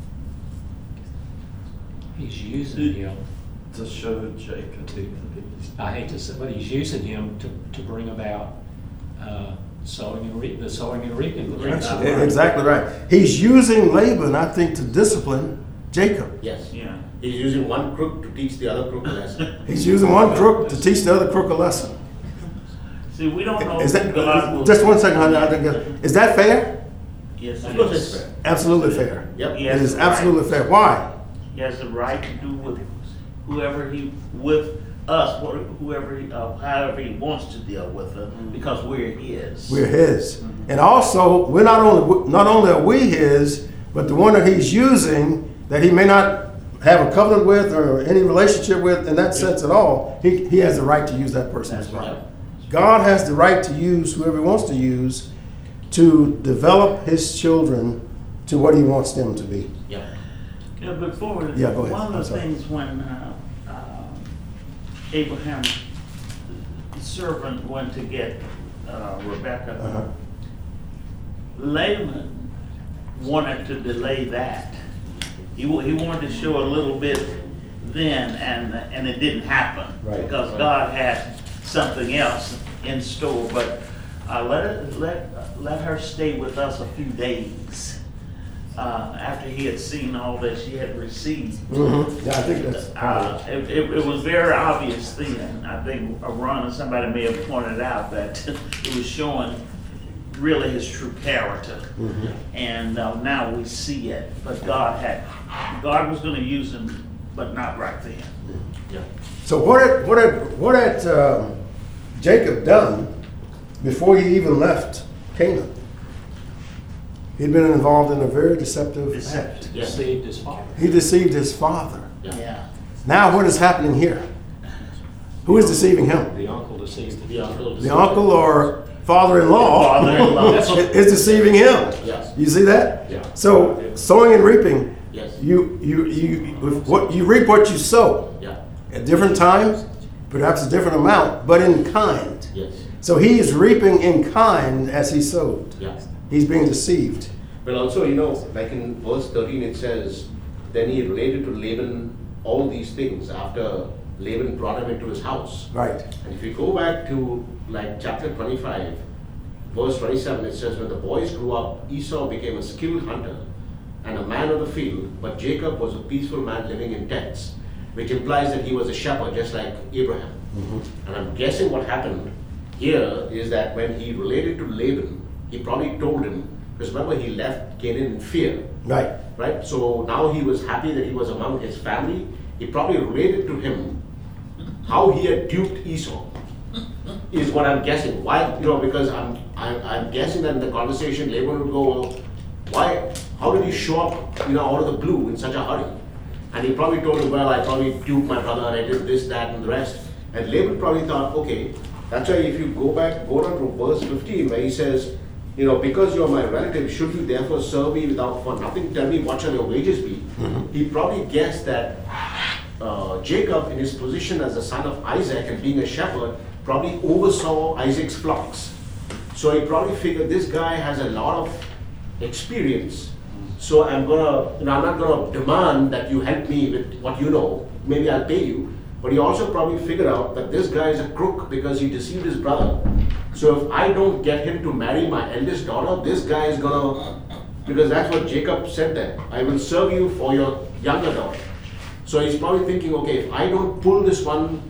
He's using him. To show Jacob who the I hate to say, but he's using him to, to bring about uh, sowing and reaping, the sowing and reaping principle. E- Exactly right. He's using Laban, I think, to discipline Jacob. Yes. Yeah. He's using one crook to teach the other crook a lesson. He's using one crook to teach the other crook a lesson. See, we don't know. Is who God will- that, just one second, honey, I think, is that fair? Yes, Of it course is. it's fair. Absolutely fair. Yep. He It has is the right. absolutely fair. Why? He has the right to do with whoever he, with us, what- whoever, he- uh, however he wants to deal with it, because we're his. We're his. And also, we're not only, not only are we his, but the one that he's using that he may not have a covenant with or any relationship with in that sense at all, he, he has the right to use that person as That's well. right. God has the right to use whoever he wants to use to develop his children to what he wants them to be. Yeah. Yeah, before, Yeah, go ahead. one I'm of the sorry. things when uh, uh, Abraham, the servant, went to get uh, Rebecca, Uh-huh. Laban wanted to delay that. He, wa- he wanted to show a little bit then, and, and it didn't happen. Right. Because God had something else in store, but uh, let it, let, let her stay with us a few days. Uh, after he had seen all that she had received. Mhm. Yeah, I think that's Uh, it, it, it was very obvious then. I think Ron and somebody may have pointed out that it was showing really his true character. And uh, now we see it. But God had, God was going to use him, but not right then. Yeah. So what had, what had, what had um, Jacob done before he even left Canaan? He'd been involved in a very deceptive Deceptive. act. Yeah. Deceived his father. He deceived his father. Yeah. Yeah. Now what is happening here? Who is deceiving him? The uncle deceived The uncle. The uncle or father-in-law Father-in-law. is deceiving him. Yes. You see that? Yeah. So sowing and reaping, Yes. you you you with what you reap what you sow. Yeah. At different times, perhaps a different amount, but in kind. Yes. So he is reaping in kind as he sowed. Yeah. He's being deceived. But also, you know, like in verse thirteen, it says, then he related to Laban all these things after Laban brought him into his house. Right. And if you go back to like chapter twenty-five, verse twenty-seven, it says, when the boys grew up, Esau became a skilled hunter and a man of the field, but Jacob was a peaceful man living in tents, which implies that he was a shepherd just like Abraham. Mm-hmm. And I'm guessing what happened here is that when he related to Laban, he probably told him, because remember he left Canaan in fear. Right. Right? So now he was happy that he was among his family. He probably related to him how he had duped Esau, is what I'm guessing. Why? You know, because I'm I'm, I'm guessing that in the conversation Laban would go, well, why, how did you show up, you know, out of the blue in such a hurry? And he probably told him, well, I probably duped my brother and I did this, that, and the rest. And Laban probably thought, okay, that's why if you go back, go down to verse fifteen, where he says, you know, because you're my relative, should you therefore serve me without for nothing? Tell me what shall your wages be? Mm-hmm. He probably guessed that uh, Jacob, in his position as the son of Isaac and being a shepherd, probably oversaw Isaac's flocks. So he probably figured this guy has a lot of experience. So I'm gonna, you know, I'm not gonna demand that you help me with what you know. Maybe I'll pay you. But he also probably figured out that this guy is a crook because he deceived his brother. So if I don't get him to marry my eldest daughter, this guy is gonna, because that's what Jacob said there. I will serve you for your younger daughter. So he's probably thinking, okay, if I don't pull this one,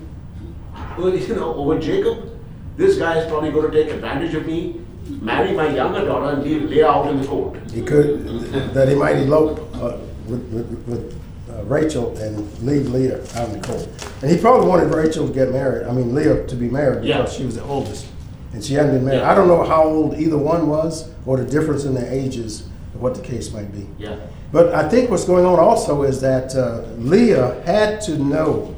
you know, over Jacob, this guy is probably going to take advantage of me, marry my younger daughter, and leave Leah out in the cold. He could, that he might elope uh, with, with, with uh, Rachel and leave Leah out in the cold. And he probably wanted Rachel to get married, I mean Leah to be married because Yeah. she was the oldest. And she hadn't been married. Yeah. I don't know how old either one was or the difference in their ages, or what the case might be. Yeah. But I think what's going on also is that uh, Leah had to know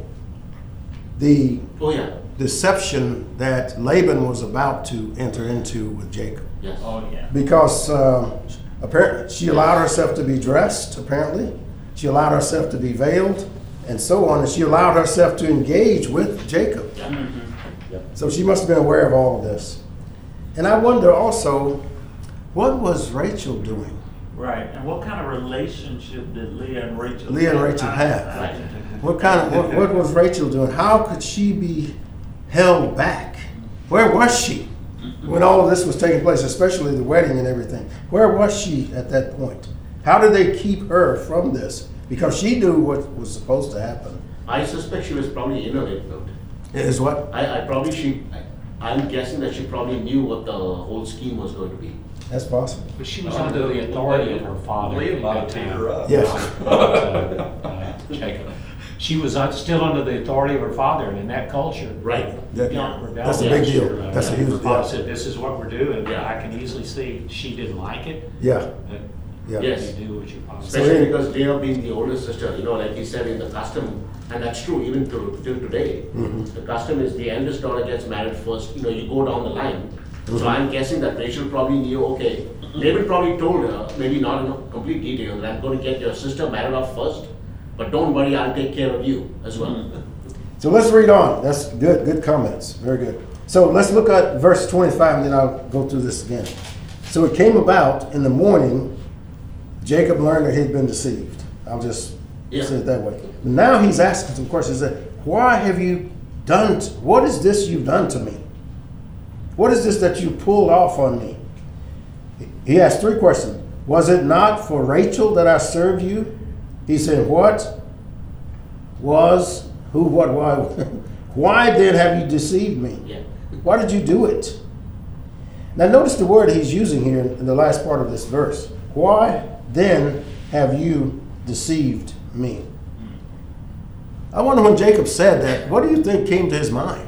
the Oh yeah. deception that Laban was about to enter into with Jacob. Yes. Oh, yeah. Because uh, apparently she allowed herself to be dressed, apparently. She allowed herself to be veiled and so on. And she allowed herself to engage with Jacob. Yeah. Mhm. Yeah. So she must have been aware of all of this. And I wonder also, what was Rachel doing? Right, and what kind of relationship did Leah and Rachel? Leah and Rachel I- have. I- What kind of, what, what was Rachel doing? How could she be held back? Where was she when all of this was taking place, especially the wedding and everything? Where was she at that point? How did they keep her from this? Because she knew what was supposed to happen. I suspect she was probably in on it, though. Is what? I, I probably she, I, I'm guessing that she probably knew what the whole scheme was going to be. That's possible. But she was under the authority of her father. Leah at might that take time. her up. Yes. Uh, uh, Jacob. She was uh, still under the authority of her father, and in that culture. Right. That- young rebellion, that's a big deal. sure, uh, That's a huge her father deal. said, this is what we're doing. Yeah. I can easily see she didn't like it. Yeah, But yeah. Yes. you do what your father said. Especially So- because Leah being the older sister, you know, like he said in the custom, and that's true even to, till today. Mm-hmm. The custom is the eldest daughter gets married first, you know, you go down the line. Mm-hmm. So I'm guessing that Rachel probably knew, okay, Laban probably told her, maybe not in complete detail, that I'm going to get your sister married off first, but don't worry, I'll take care of you as well. Mm-hmm. So let's read on. That's good, good comments. Very good. So let's look at verse twenty-five and then I'll go through this again. So it came about in the morning, Jacob learned that he'd been deceived. I'll just Yeah. say it that way. But now he's asking some questions. He said, why have you done, t- what is this you've done to me? What is this that you pulled off on me? He asked three questions. Was it not for Rachel that I served you? He said, what? Was, who, what, why? Why then have you deceived me? Yeah. Why did you do it? Now notice the word he's using here in the last part of this verse. Why then have you deceived me? I wonder when Jacob said that, what do you think came to his mind?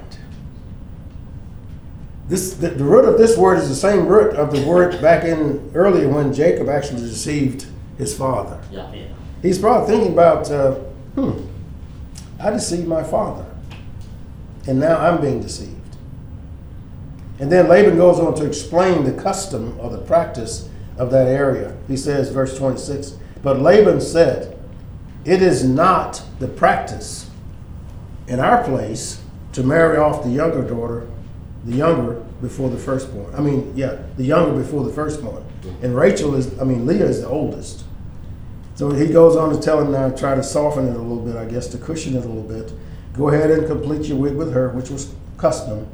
This, the, the root of this word is the same root of the word back in earlier when Jacob actually deceived his father. Yeah. Yeah. He's probably thinking about, uh, hmm, I deceived my father, and now I'm being deceived. And then Laban goes on to explain the custom or the practice of that area. He says, verse twenty-six, but Laban said, it is not the practice in our place to marry off the younger daughter, the younger before the firstborn. I mean, yeah, the younger before the firstborn. And Rachel is, I mean, Leah is the oldest. So he goes on to tell him now, try to soften it a little bit, I guess, to cushion it a little bit. Go ahead and complete your week with her, which was custom.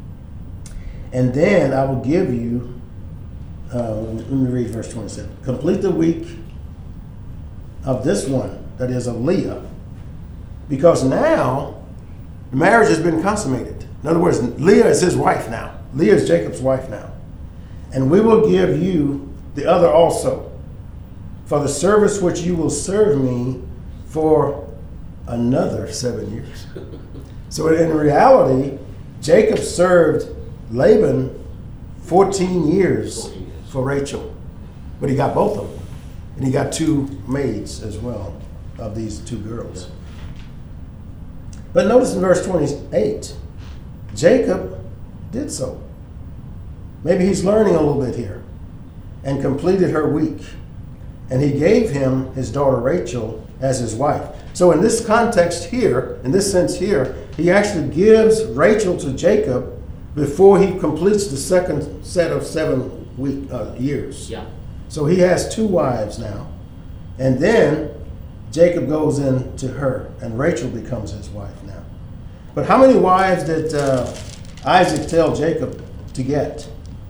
And then I will give you, uh, let me read verse twenty-seven. Complete the week of this one, that is of Leah, because now the marriage has been consummated. In other words, Leah is his wife now. Leah is Jacob's wife now. And we will give you the other also, for the service which you will serve me for another seven years. So in reality, Jacob served Laban fourteen years for Rachel, but he got both of them. And he got two maids as well of these two girls. But notice in verse twenty-eight, Jacob did so. Maybe he's learning a little bit here, and completed her week. And he gave him his daughter Rachel as his wife. So in this context here, in this sense here, he actually gives Rachel to Jacob before he completes the second set of seven week uh, years. Yeah. So he has two wives now. And then Jacob goes in to her, and Rachel becomes his wife now. But how many wives did uh, Isaac tell Jacob to get?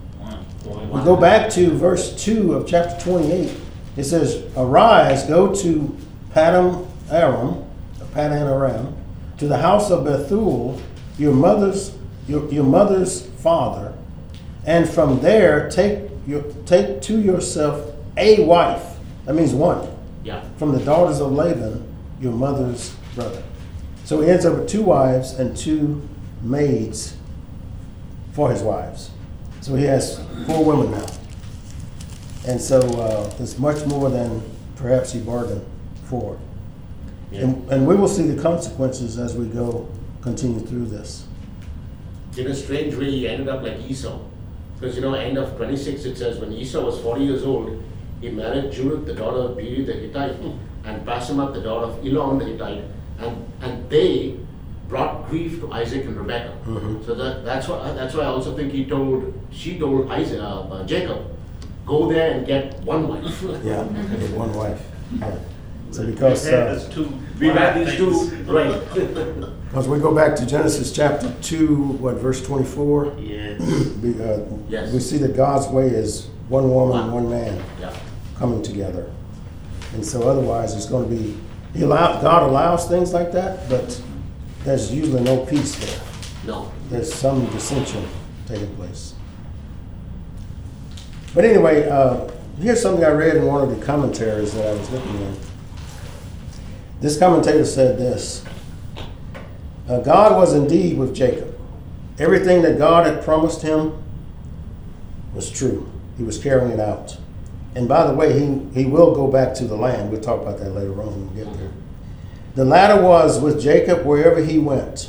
One. We go back to verse two of chapter twenty-eight. It says, arise, go to Padam Aram, Padan Aram, to the house of Bethuel, your mother's your, your mother's father, and from there take your take to yourself a wife. That means one. Yeah. From the daughters of Laban, your mother's brother. So he ends up with two wives and two maids for his wives. So he has four women now. And so uh, it's much more than perhaps he bargained for. Yeah. And, and we will see the consequences as we go, continue through this. In a strange way, he ended up like Esau. Because, you know, end of twenty-six, it says, when Esau was forty years old, he married Judith, the daughter of Beeri the Hittite, and Basemath, the daughter of Elon the Hittite, and, and they brought grief to Isaac and Rebekah. Mhm. So that, that's why that's why I also think he told, she told Isaac, uh, uh, Jacob, go there and get one wife. Yeah, with one wife. Yeah. So We've because had uh, this two. We've had these two, things. right. Because we go back to Genesis chapter two, what, verse twenty-four? Yes. We, uh, Yes. we see that God's way is one woman, One. one man Yeah. coming together. And so otherwise it's going to be, he allow, God allows things like that, but there's usually no peace there. No. There's some dissension taking place. But anyway, uh, here's something I read in one of the commentaries that I was looking at. This commentator said this, uh, God was indeed with Jacob. Everything that God had promised him was true. He was carrying it out. And by the way, he, he will go back to the land. We'll talk about that later on when we get there. The latter was with Jacob wherever he went.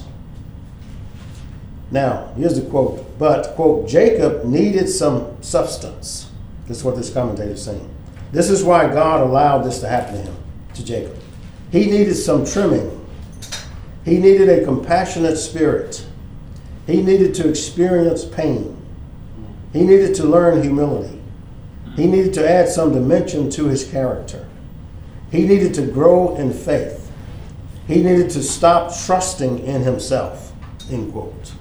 Now, here's the quote. But, quote, Jacob needed some substance. This is what this commentator is saying. This is why God allowed this to happen to him, to Jacob. He needed some trimming. He needed a compassionate spirit. He needed to experience pain. He needed to learn humility. He needed to add some dimension to his character. He needed to grow in faith. He needed to stop trusting in himself, end quote.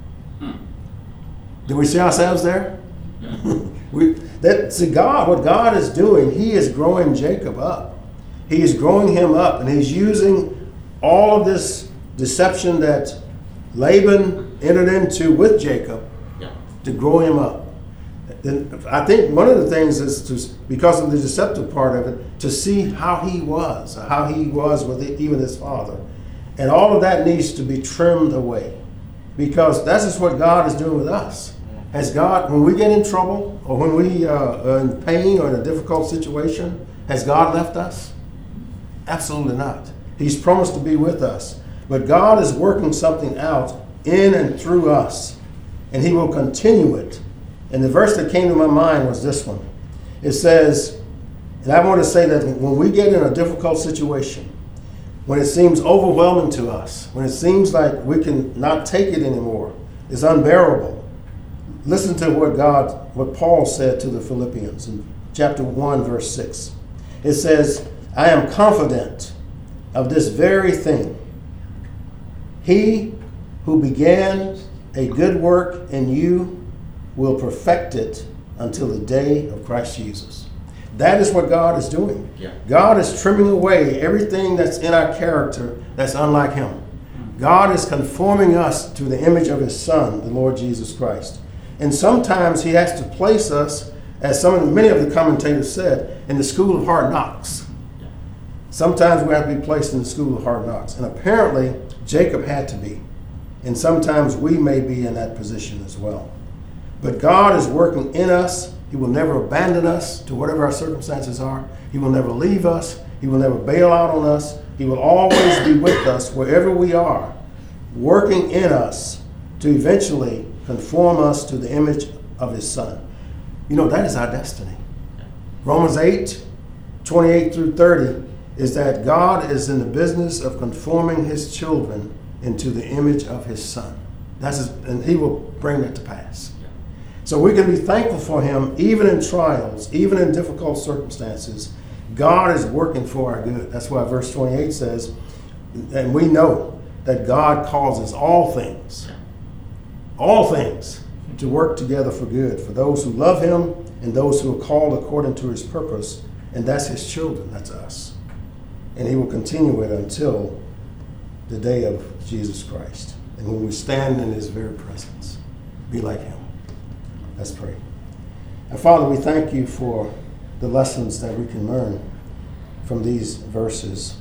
Do we see ourselves there? we, that, see, God, what God is doing, he is growing Jacob up. He is growing him up, and he's using all of this deception that Laban entered into with Jacob Yeah. to grow him up. And I think one of the things is to, because of the deceptive part of it, to see how he was, how he was with even his father. And all of that needs to be trimmed away, because that's just what God is doing with us. Has God, when we get in trouble, or when we uh, are in pain or in a difficult situation, has God left us? Absolutely not. He's promised to be with us. But God is working something out in and through us, and he will continue it. And the verse that came to my mind was this one. It says, and I want to say that when we get in a difficult situation, when it seems overwhelming to us, when it seems like we can not take it anymore, it's unbearable. Listen to what God, what Paul said to the Philippians in chapter one, verse six. It says, I am confident of this very thing. He who began a good work in you will perfect it until the day of Christ Jesus. That is what God is doing. Yeah. God is trimming away everything that's in our character that's unlike him. God is conforming us to the image of his Son, the Lord Jesus Christ. And sometimes he has to place us, as some of, many of the commentators said, in the school of hard knocks. Yeah. Sometimes we have to be placed in the school of hard knocks. And apparently, Jacob had to be. And sometimes we may be in that position as well. But God is working in us. He will never abandon us to whatever our circumstances are. He will never leave us. He will never bail out on us. He will always be with us wherever we are, working in us to eventually conform us to the image of his Son. You know, that is our destiny. Romans eight, twenty-eight through thirty is that God is in the business of conforming his children into the image of his Son. That's his, and he will bring that to pass. So we can be thankful for him even in trials, even in difficult circumstances. God is working for our good. That's why verse twenty-eight says, and we know that God causes all things, all things to work together for good, for those who love him and those who are called according to his purpose. And that's his children, that's us. And he will continue it until the day of Jesus Christ. And when we stand in his very presence, be like him. Let's pray. And Father, we thank you for the lessons that we can learn from these verses.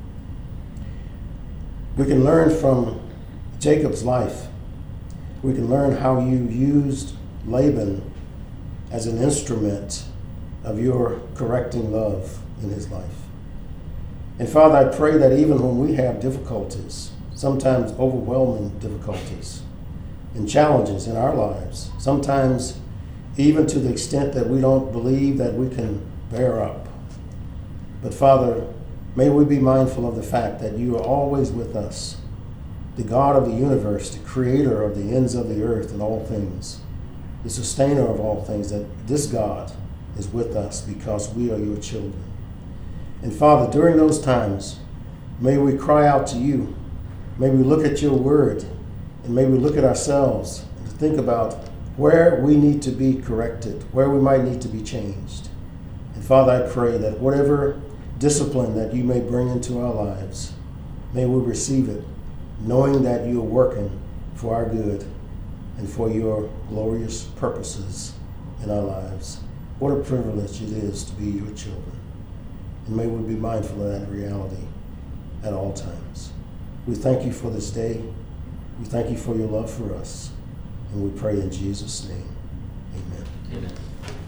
We can learn from Jacob's life. We can learn how you used Laban as an instrument of your correcting love in his life. And Father, I pray that even when we have difficulties, sometimes overwhelming difficulties and challenges in our lives, sometimes even to the extent that we don't believe that we can bear up. But Father, may we be mindful of the fact that you are always with us, the God of the universe, the creator of the ends of the earth and all things, the sustainer of all things, that this God is with us because we are your children. And Father, during those times, may we cry out to you. May we look at your word, and may we look at ourselves and think about where we need to be corrected, where we might need to be changed. And Father, I pray that whatever discipline that you may bring into our lives, may we receive it, knowing that you are working for our good and for your glorious purposes in our lives. What a privilege it is to be your children. And may we be mindful of that reality at all times. We thank you for this day. We thank you for your love for us. And we pray in Jesus' name. Amen. Amen.